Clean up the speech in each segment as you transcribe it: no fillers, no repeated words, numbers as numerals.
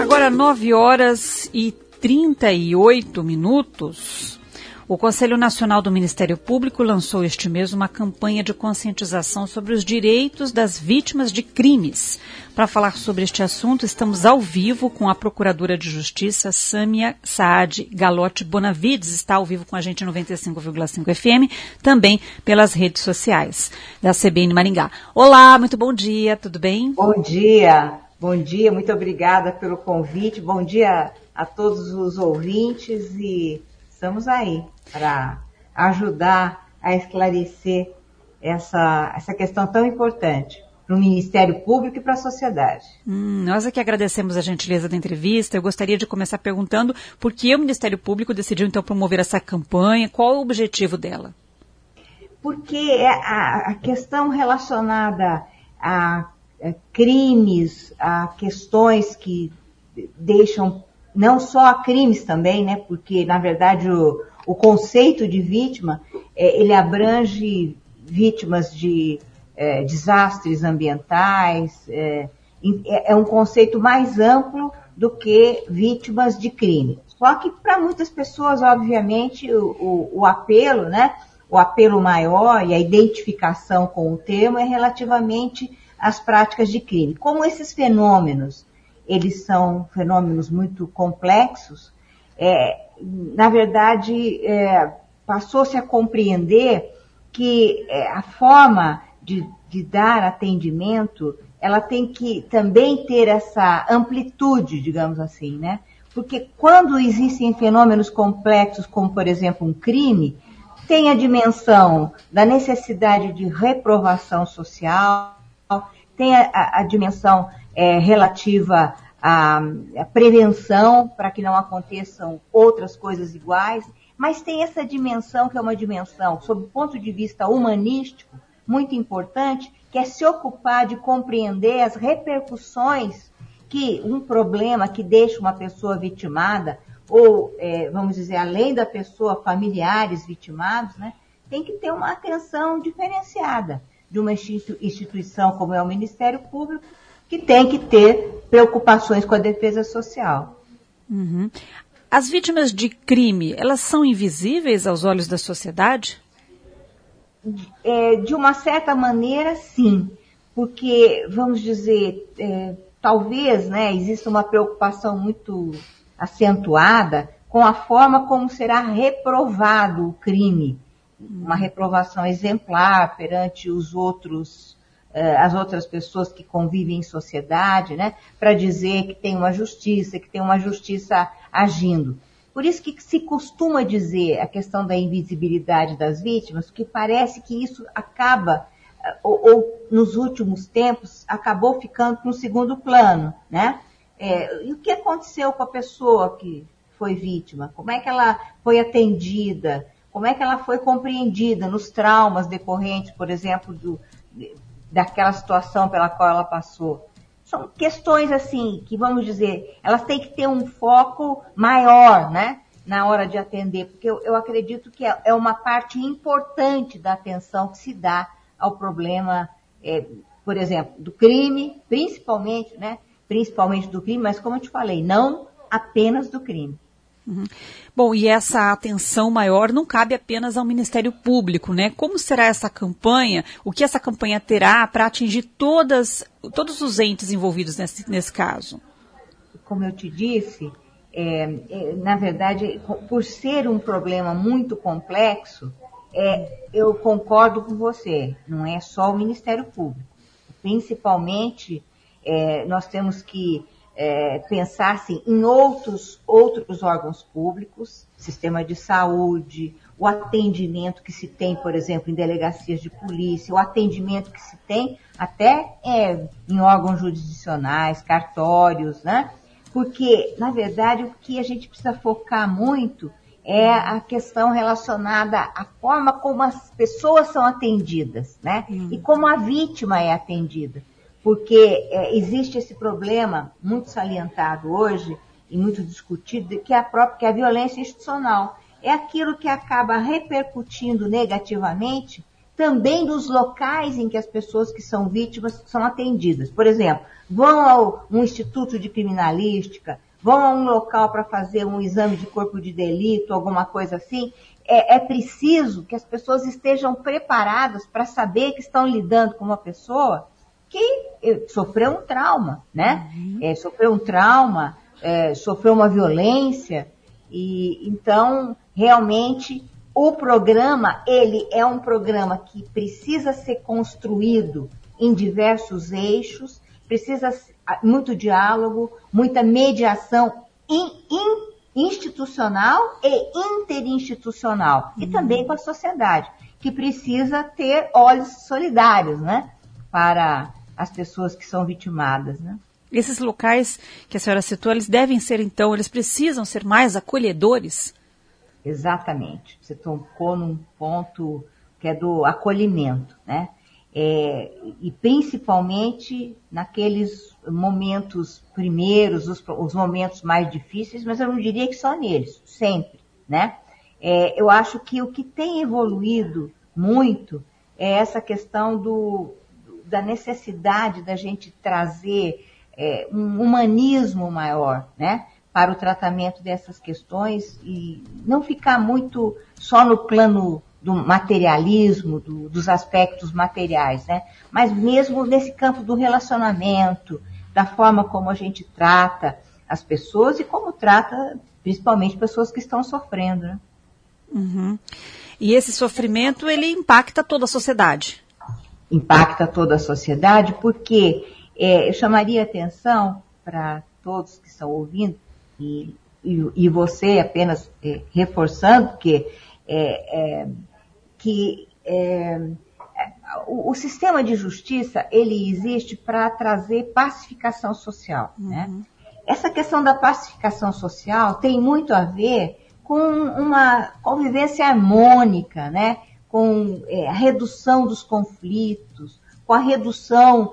Agora, 9h38. O Conselho Nacional do Ministério Público lançou este mês uma campanha de conscientização sobre os direitos das vítimas de crimes. Para falar sobre este assunto, estamos ao vivo com a Procuradora de Justiça, Sâmia Saad Galotti Bonavides. Está ao vivo com a gente 95,5 FM, também pelas redes sociais da CBN Maringá. Olá, muito bom dia, tudo bem? Bom dia, muito obrigada pelo convite. Bom dia a todos os ouvintes e estamos aí para ajudar a esclarecer essa questão tão importante para o Ministério Público e para a sociedade. Nós aqui agradecemos a gentileza da entrevista. Eu gostaria de começar perguntando por que o Ministério Público decidiu então promover essa campanha, qual é o objetivo dela? Porque a questão relacionada a crimes, a questões que deixam, não só a crimes também, né? Porque, na verdade, o conceito de vítima, ele abrange vítimas de desastres ambientais, é um conceito mais amplo do que vítimas de crime. Só que, para muitas pessoas, obviamente, o apelo, né? O apelo maior e a identificação com o termo é relativamente às práticas de crime. Como esses fenômenos, eles são fenômenos muito complexos, na verdade, passou-se a compreender que a forma de dar atendimento, ela tem que também ter essa amplitude, digamos assim, né? Porque quando existem fenômenos complexos, como, por exemplo, um crime, tem a dimensão da necessidade de reprovação social, tem a dimensão relativa à prevenção, para que não aconteçam outras coisas iguais, mas tem essa dimensão, que é uma dimensão, sob o ponto de vista humanístico, muito importante, que é se ocupar de compreender as repercussões que um problema que deixa uma pessoa vitimada, ou, vamos dizer, além da pessoa, familiares vitimados, né, tem que ter uma atenção diferenciada de uma instituição como é o Ministério Público, que tem que ter preocupações com a defesa social. Uhum. As vítimas de crime, elas são invisíveis aos olhos da sociedade? De uma certa maneira, sim. Porque, vamos dizer, talvez, né, exista uma preocupação muito acentuada com a forma como será reprovado o crime. Uma reprovação exemplar perante os outros, as outras pessoas que convivem em sociedade, né, para dizer que tem uma justiça agindo. Por isso que se costuma dizer a questão da invisibilidade das vítimas, porque parece que isso acaba, ou nos últimos tempos, acabou ficando no segundo plano, né? E o que aconteceu com a pessoa que foi vítima? Como é que ela foi atendida? Como é que ela foi compreendida nos traumas decorrentes, por exemplo, daquela situação pela qual ela passou? São questões assim, que vamos dizer, elas têm que ter um foco maior, né, na hora de atender, porque eu acredito que é uma parte importante da atenção que se dá ao problema, por exemplo, do crime, principalmente, né, principalmente do crime, mas como eu te falei, não apenas do crime. Uhum. Bom, e essa atenção maior não cabe apenas ao Ministério Público, né? Como será essa campanha? O que essa campanha terá para atingir todos os entes envolvidos nesse caso? Como eu te disse, na verdade, por ser um problema muito complexo, eu concordo com você, não é só o Ministério Público. Principalmente, nós temos que pensar assim, em outros órgãos públicos, sistema de saúde, o atendimento que se tem, por exemplo, em delegacias de polícia, o atendimento que se tem até em órgãos jurisdicionais, cartórios, né? Porque, na verdade, o que a gente precisa focar muito é a questão relacionada à forma como as pessoas são atendidas, né? E como a vítima é atendida. Porque existe esse problema muito salientado hoje e muito discutido, que é a violência institucional. É aquilo que acaba repercutindo negativamente também dos locais em que as pessoas que são vítimas são atendidas. Por exemplo, vão a um instituto de criminalística, vão a um local para fazer um exame de corpo de delito, alguma coisa assim. É preciso que as pessoas estejam preparadas para saber que estão lidando com uma pessoa que sofreu um trauma, né? Sofreu um trauma, sofreu uma violência, e então, realmente, o programa, ele é um programa que precisa ser construído em diversos eixos, precisa muito diálogo, muita mediação institucional e interinstitucional, e também com a sociedade, que precisa ter olhos solidários, né, para as pessoas que são vitimadas, né? Esses locais que a senhora citou, eles devem ser, então, eles precisam ser mais acolhedores? Exatamente. Você tocou num ponto que é do acolhimento, né? E principalmente naqueles momentos primeiros, os momentos mais difíceis, mas eu não diria que só neles, sempre, né? Eu acho que o que tem evoluído muito é essa questão da necessidade da gente trazer um humanismo maior, né, para o tratamento dessas questões e não ficar muito só no plano do materialismo, dos aspectos materiais, né, mas mesmo nesse campo do relacionamento, da forma como a gente trata as pessoas e como trata principalmente pessoas que estão sofrendo, né? Uhum. E esse sofrimento, ele impacta toda a sociedade? Impacta toda a sociedade porque eu chamaria atenção para todos que estão ouvindo, e você apenas reforçando, porque o sistema de justiça, ele existe para trazer pacificação social, né? Essa questão da pacificação social tem muito a ver com uma convivência harmônica, né? Com a redução dos conflitos, com a redução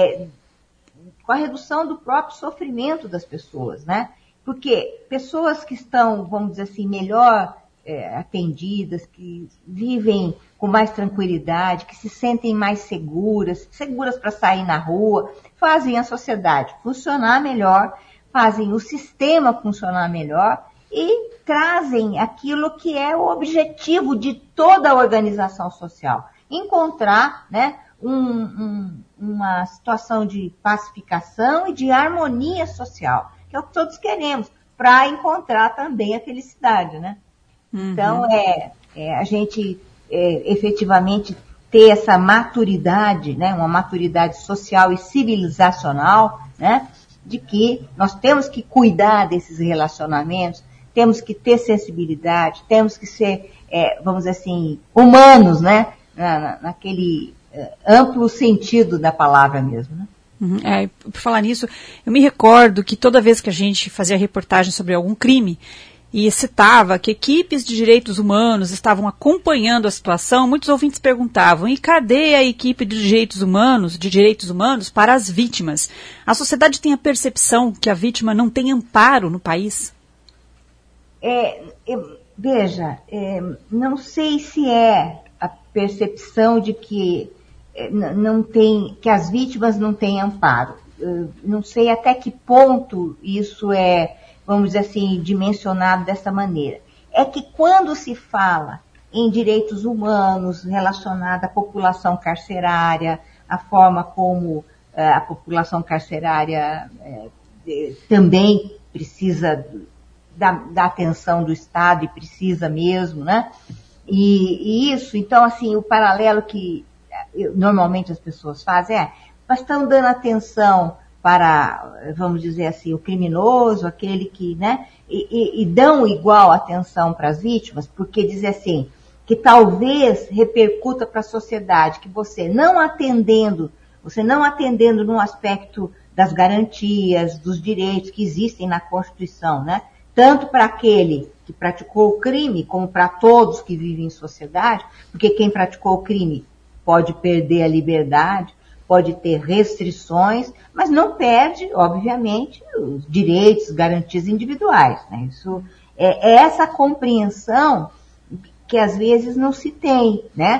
do próprio sofrimento das pessoas, né? Porque pessoas que estão, vamos dizer assim, melhor atendidas, que vivem com mais tranquilidade, que se sentem mais seguras para sair na rua, fazem a sociedade funcionar melhor, fazem o sistema funcionar melhor e trazem aquilo que é o objetivo de toda a organização social. Encontrar, né, uma situação de pacificação e de harmonia social, que é o que todos queremos, para encontrar também a felicidade, né? Então, a gente efetivamente ter essa maturidade, né, uma maturidade social e civilizacional, né, de que nós temos que cuidar desses relacionamentos, temos que ter sensibilidade, temos que ser, vamos dizer assim, humanos, né, naquele amplo sentido da palavra mesmo, né? Por falar nisso, eu me recordo que toda vez que a gente fazia reportagem sobre algum crime e citava que equipes de direitos humanos estavam acompanhando a situação, muitos ouvintes perguntavam, e cadê a equipe de direitos humanos para as vítimas? A sociedade tem a percepção que a vítima não tem amparo no país? Veja, não sei se é a percepção de que que as vítimas não têm amparo. Não sei até que ponto isso é, vamos dizer assim, dimensionado dessa maneira. É que quando se fala em direitos humanos relacionado à população carcerária, a forma como a população carcerária também precisa da atenção do Estado e precisa mesmo, né? E isso, então, assim, o paralelo que normalmente as pessoas fazem mas estão dando atenção para, vamos dizer assim, o criminoso, aquele que, né, e dão igual atenção para as vítimas, porque diz assim, que talvez repercuta para a sociedade, que você não atendendo no aspecto das garantias, dos direitos que existem na Constituição, né, tanto para aquele que praticou o crime, como para todos que vivem em sociedade, porque quem praticou o crime pode perder a liberdade, pode ter restrições, mas não perde, obviamente, os direitos, garantias individuais, né? Isso é essa compreensão que às vezes não se tem, né?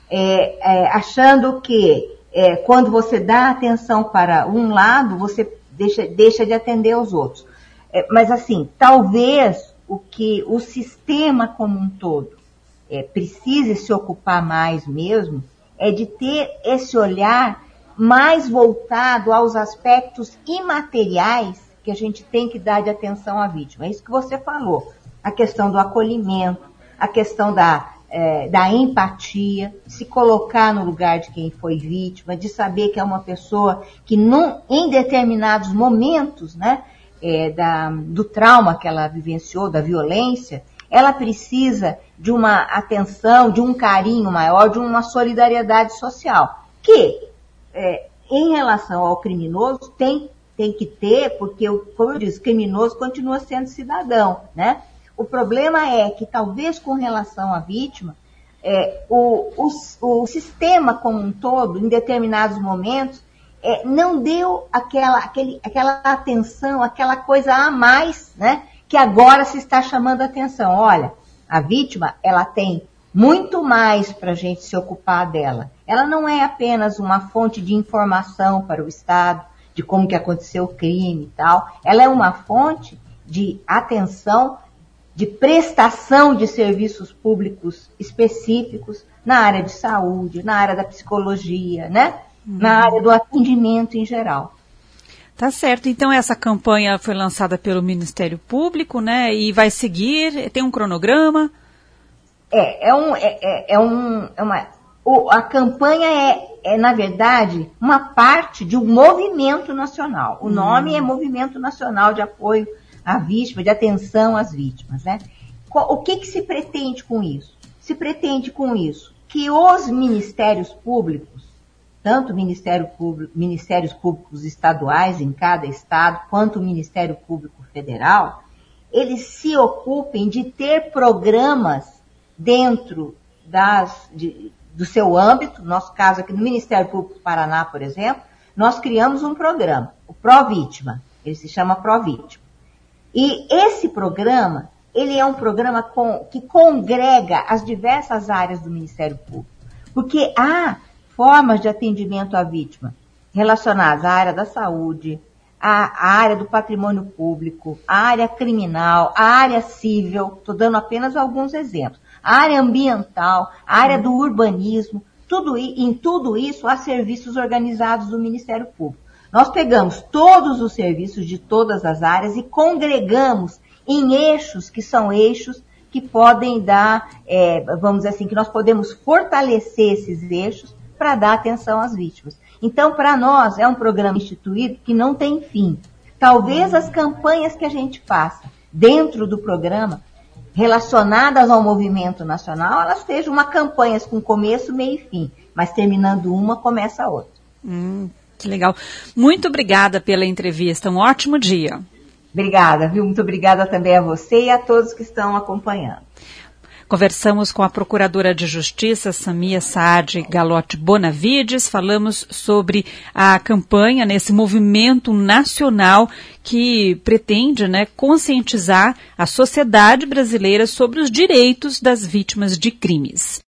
achando que quando você dá atenção para um lado, você deixa de atender aos outros. Mas assim, talvez o que o sistema como um todo precise se ocupar mais mesmo é de ter esse olhar mais voltado aos aspectos imateriais que a gente tem que dar de atenção à vítima. É isso que você falou. A questão do acolhimento, a questão da empatia, se colocar no lugar de quem foi vítima, de saber que é uma pessoa que em determinados momentos, né, do trauma que ela vivenciou, da violência, ela precisa de uma atenção, de um carinho maior, de uma solidariedade social, que em relação ao criminoso tem que ter, porque, como eu disse, o criminoso continua sendo cidadão, né? O problema é que talvez com relação à vítima, o sistema como um todo, em determinados momentos, não deu aquela atenção, aquela coisa a mais, né? Que agora se está chamando a atenção. Olha, a vítima, ela tem muito mais para a gente se ocupar dela. Ela não é apenas uma fonte de informação para o Estado, de como que aconteceu o crime e tal. Ela é uma fonte de atenção, de prestação de serviços públicos específicos na área de saúde, na área da psicologia, né? Na área do atendimento em geral. Tá certo. Então essa campanha foi lançada pelo Ministério Público, né? E vai seguir, tem um cronograma? A campanha na verdade, uma parte de um movimento nacional. O nome é Movimento Nacional de Apoio à Vítima, de Atenção às Vítimas, né? O que se pretende com isso? Se pretende com isso que os ministérios públicos, tanto Ministérios Públicos estaduais em cada estado, quanto o Ministério Público Federal, eles se ocupem de ter programas dentro do seu âmbito. No nosso caso aqui no Ministério Público do Paraná, por exemplo, nós criamos um programa, o Pró-Vítima, ele se chama Pró-Vítima. E esse programa, ele é um programa que congrega as diversas áreas do Ministério Público, porque há formas de atendimento à vítima relacionadas à área da saúde, à área do patrimônio público, à área criminal, à área civil, estou dando apenas alguns exemplos, a área ambiental, a área do urbanismo, em tudo isso há serviços organizados do Ministério Público. Nós pegamos todos os serviços de todas as áreas e congregamos em eixos que são eixos que podem dar, vamos dizer assim, que nós podemos fortalecer esses eixos para dar atenção às vítimas. Então, para nós, é um programa instituído que não tem fim. Talvez as campanhas que a gente faça dentro do programa, relacionadas ao movimento nacional, elas sejam uma campanha com começo, meio e fim. Mas terminando uma, começa a outra. Que legal. Muito obrigada pela entrevista. Um ótimo dia. Obrigada, viu? Muito obrigada também a você e a todos que estão acompanhando. Conversamos com a Procuradora de Justiça, Samia Saad Galotti Bonavides, falamos sobre a campanha, esse movimento nacional que pretende, conscientizar a sociedade brasileira sobre os direitos das vítimas de crimes.